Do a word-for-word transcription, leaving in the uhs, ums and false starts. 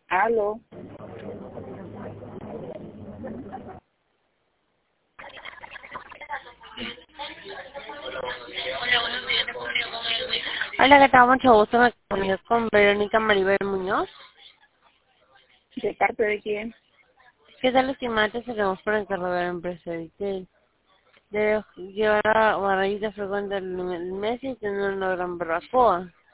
Aló. Hola, ¿qué tal? Mucho gusto. Me comunico con Verónica Maribel Muñoz. ¿De parte de quién? ¿Qué tal, estimate? Seremos por encargo de la empresa de que debe llevar a una rayita frecuente el mes y tener una gran barbacoa.